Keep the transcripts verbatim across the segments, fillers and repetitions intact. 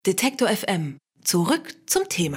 Detektor F M. Zurück zum Thema.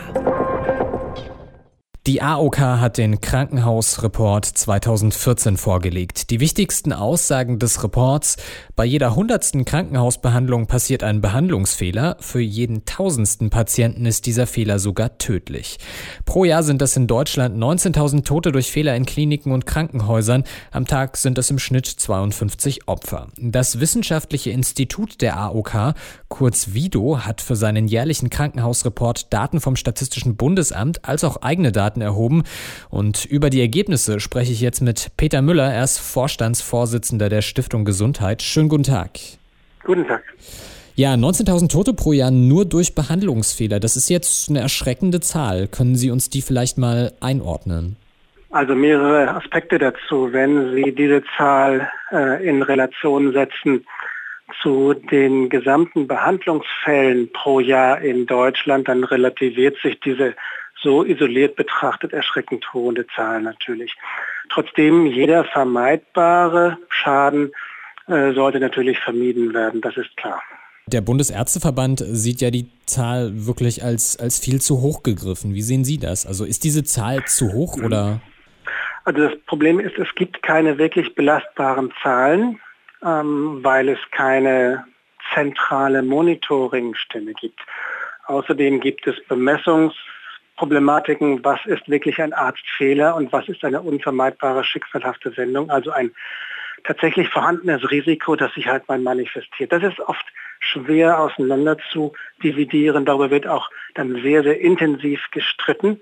Die A O K hat den Krankenhausreport zweitausendvierzehn vorgelegt. Die wichtigsten Aussagen des Reports: Bei jeder hundertsten Krankenhausbehandlung passiert ein Behandlungsfehler. Für jeden tausendsten Patienten ist dieser Fehler sogar tödlich. Pro Jahr sind es in Deutschland neunzehntausend Tote durch Fehler in Kliniken und Krankenhäusern. Am Tag sind es im Schnitt zweiundfünfzig Opfer. Das Wissenschaftliche Institut der A O K, kurz WIDO, hat für seinen jährlichen Krankenhausreport Daten vom Statistischen Bundesamt als auch eigene Daten erhoben. Und über die Ergebnisse spreche ich jetzt mit Peter Müller. Er ist Vorstandsvorsitzender der Stiftung Gesundheit. Schönen guten Tag. Guten Tag. Ja, neunzehntausend Tote pro Jahr nur durch Behandlungsfehler. Das ist jetzt eine erschreckende Zahl. Können Sie uns die vielleicht mal einordnen? Also mehrere Aspekte dazu. Wenn Sie diese Zahl äh, in Relation setzen zu den gesamten Behandlungsfällen pro Jahr in Deutschland, dann relativiert sich diese so isoliert betrachtet erschreckend hohe Zahl natürlich. Trotzdem, jeder vermeidbare Schaden äh, sollte natürlich vermieden werden, das ist klar. Der Bundesärzteverband sieht ja die Zahl wirklich als, als viel zu hoch gegriffen. Wie sehen Sie das? Also ist diese Zahl zu hoch oder? Also das Problem ist, es gibt keine wirklich belastbaren Zahlen, ähm, weil es keine zentrale Monitoringstelle gibt. Außerdem gibt es Bemessungs Problematiken, was ist wirklich ein Arztfehler und was ist eine unvermeidbare schicksalhafte Wendung, also ein tatsächlich vorhandenes Risiko, das sich halt mal manifestiert. Das ist oft schwer auseinander zu dividieren, darüber wird auch dann sehr, sehr intensiv gestritten.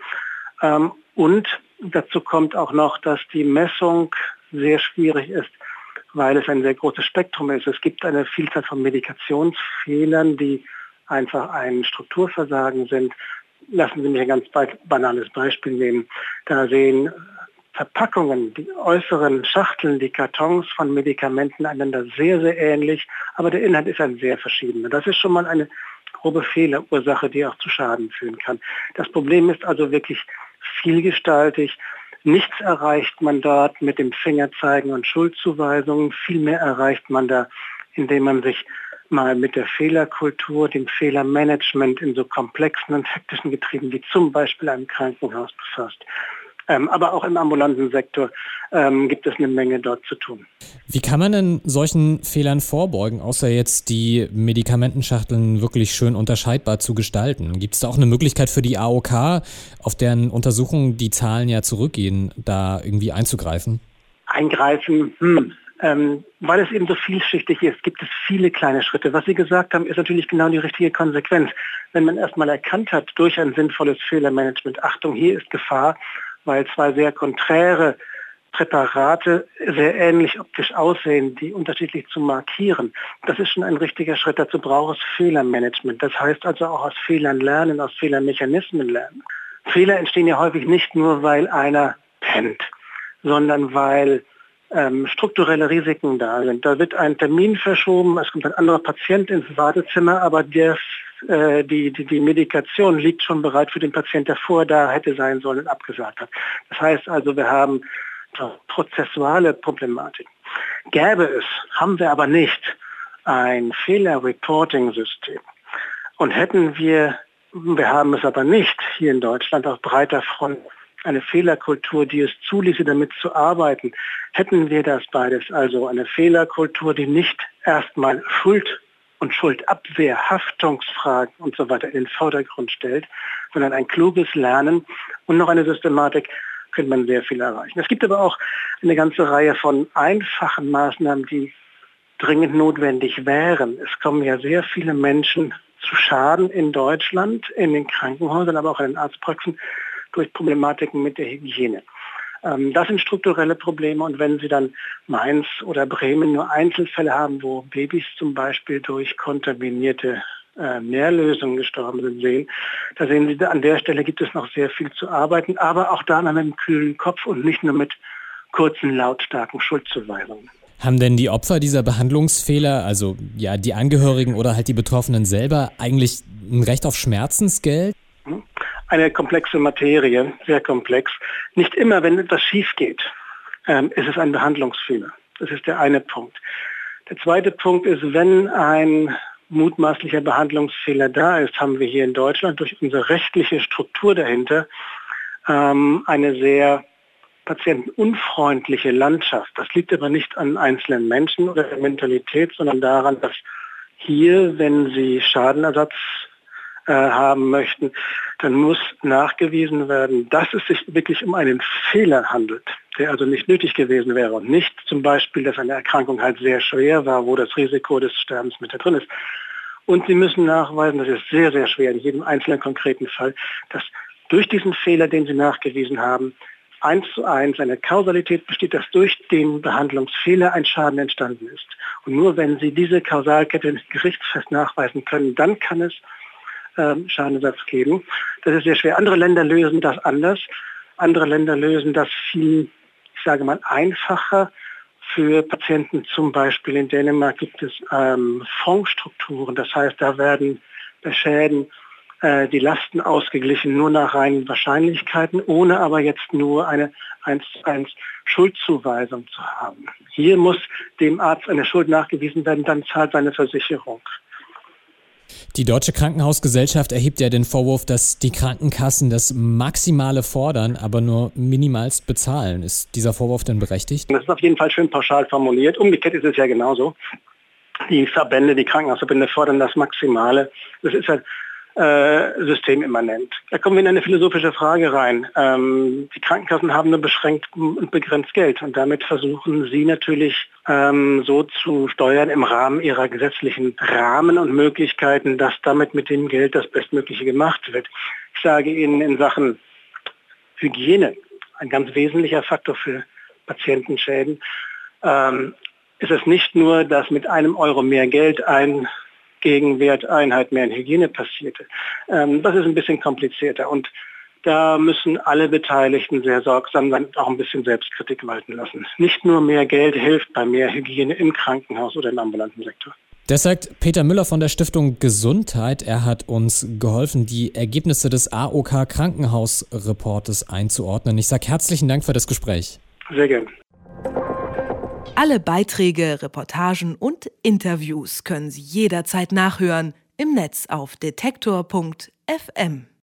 Und dazu kommt auch noch, dass die Messung sehr schwierig ist, weil es ein sehr großes Spektrum ist. Es gibt eine Vielzahl von Medikationsfehlern, die einfach ein Strukturversagen sind. Lassen Sie mich ein ganz banales Beispiel nehmen. Da sehen Verpackungen, die äußeren Schachteln, die Kartons von Medikamenten einander sehr, sehr ähnlich, aber der Inhalt ist ein sehr verschiedener. Das ist schon mal eine grobe Fehlerursache, die auch zu Schaden führen kann. Das Problem ist also wirklich vielgestaltig. Nichts erreicht man dort mit dem Fingerzeigen und Schuldzuweisungen. Vielmehr erreicht man da, indem man sich mal mit der Fehlerkultur, dem Fehlermanagement in so komplexen und hektischen Getrieben wie zum Beispiel einem Krankenhaus befasst. Ähm, aber auch im ambulanten Sektor ähm, gibt es eine Menge dort zu tun. Wie kann man denn solchen Fehlern vorbeugen, außer jetzt die Medikamentenschachteln wirklich schön unterscheidbar zu gestalten? Gibt es da auch eine Möglichkeit für die A O K, auf deren Untersuchungen die Zahlen ja zurückgehen, da irgendwie einzugreifen? Eingreifen, hm. Ähm, weil es eben so vielschichtig ist, gibt es viele kleine Schritte. Was Sie gesagt haben, ist natürlich genau die richtige Konsequenz. Wenn man erstmal erkannt hat durch ein sinnvolles Fehlermanagement, Achtung, hier ist Gefahr, weil zwei sehr konträre Präparate sehr ähnlich optisch aussehen, die unterschiedlich zu markieren. Das ist schon ein richtiger Schritt. Dazu braucht es Fehlermanagement. Das heißt also auch aus Fehlern lernen, aus Fehlermechanismen lernen. Fehler entstehen ja häufig nicht nur, weil einer pennt, sondern weil Ähm, strukturelle Risiken da sind. Da wird ein Termin verschoben, es kommt ein anderer Patient ins Wartezimmer, aber der, äh, die, die, die Medikation liegt schon bereit für den Patient, der vorher da hätte sein sollen und abgesagt hat. Das heißt also, wir haben prozessuale Problematik. Gäbe es, haben wir aber nicht, ein Fehler-Reporting-System. Und hätten wir, wir haben es aber nicht hier in Deutschland auf breiter Front, eine Fehlerkultur, die es zuließe, damit zu arbeiten, hätten wir das beides, also eine Fehlerkultur, die nicht erstmal Schuld und Schuldabwehr, Haftungsfragen und so weiter in den Vordergrund stellt, sondern ein kluges Lernen und noch eine Systematik, könnte man sehr viel erreichen. Es gibt aber auch eine ganze Reihe von einfachen Maßnahmen, die dringend notwendig wären. Es kommen ja sehr viele Menschen zu Schaden in Deutschland, in den Krankenhäusern, aber auch in den Arztpraxen, durch Problematiken mit der Hygiene. Ähm, das sind strukturelle Probleme und wenn Sie dann Mainz oder Bremen nur Einzelfälle haben, wo Babys zum Beispiel durch kontaminierte äh, Nährlösungen gestorben sind, sehen, da sehen Sie, an der Stelle gibt es noch sehr viel zu arbeiten, aber auch da mit einem kühlen Kopf und nicht nur mit kurzen, lautstarken Schuldzuweisungen. Haben denn die Opfer dieser Behandlungsfehler, also ja die Angehörigen oder halt die Betroffenen selber, eigentlich ein Recht auf Schmerzensgeld? Eine komplexe Materie, sehr komplex. Nicht immer, wenn etwas schief geht, ähm, ist es ein Behandlungsfehler. Das ist der eine Punkt. Der zweite Punkt ist, wenn ein mutmaßlicher Behandlungsfehler da ist, haben wir hier in Deutschland durch unsere rechtliche Struktur dahinter ähm, eine sehr patientenunfreundliche Landschaft. Das liegt aber nicht an einzelnen Menschen oder der Mentalität, sondern daran, dass hier, wenn Sie Schadenersatz äh, haben möchten, dann muss nachgewiesen werden, dass es sich wirklich um einen Fehler handelt, der also nicht nötig gewesen wäre und nicht zum Beispiel, dass eine Erkrankung halt sehr schwer war, wo das Risiko des Sterbens mit da drin ist. Und Sie müssen nachweisen, das ist sehr, sehr schwer in jedem einzelnen konkreten Fall, dass durch diesen Fehler, den Sie nachgewiesen haben, eins zu eins eine Kausalität besteht, dass durch den Behandlungsfehler ein Schaden entstanden ist. Und nur wenn Sie diese Kausalkette gerichtsfest nachweisen können, dann kann es ähm, Schadenersatz geben. Das ist sehr schwer. Andere Länder lösen das anders. Andere Länder lösen das viel, ich sage mal, einfacher. Für Patienten zum Beispiel in Dänemark gibt es ähm, Fondsstrukturen. Das heißt, da werden bei Schäden die Lasten ausgeglichen, nur nach reinen Wahrscheinlichkeiten, ohne aber jetzt nur eine eins zu eins Schuldzuweisung zu haben. Hier muss dem Arzt eine Schuld nachgewiesen werden, dann zahlt seine Versicherung. Die Deutsche Krankenhausgesellschaft erhebt ja den Vorwurf, dass die Krankenkassen das Maximale fordern, aber nur minimalst bezahlen. Ist dieser Vorwurf denn berechtigt? Das ist auf jeden Fall schön pauschal formuliert. Umgekehrt ist es ja genauso. Die Verbände, die Krankenhausverbände fordern das Maximale. Das ist halt Äh, systemimmanent. Da kommen wir in eine philosophische Frage rein. Ähm, die Krankenkassen haben nur beschränkt und begrenzt Geld und damit versuchen sie natürlich ähm, so zu steuern im Rahmen ihrer gesetzlichen Rahmen und Möglichkeiten, dass damit mit dem Geld das Bestmögliche gemacht wird. Ich sage Ihnen in Sachen Hygiene, ein ganz wesentlicher Faktor für Patientenschäden, ähm, ist es nicht nur, dass mit einem Euro mehr Geld ein Gegenwerteinheit mehr in Hygiene passierte. Ähm, das ist ein bisschen komplizierter und da müssen alle Beteiligten sehr sorgsam sein und auch ein bisschen Selbstkritik walten lassen. Nicht nur mehr Geld hilft bei mehr Hygiene im Krankenhaus oder im ambulanten Sektor. Das sagt Peter Müller von der Stiftung Gesundheit. Er hat uns geholfen, die Ergebnisse des A O K Krankenhausreportes einzuordnen. Ich sage herzlichen Dank für das Gespräch. Sehr gerne. Alle Beiträge, Reportagen und Interviews können Sie jederzeit nachhören im Netz auf detektor punkt f m.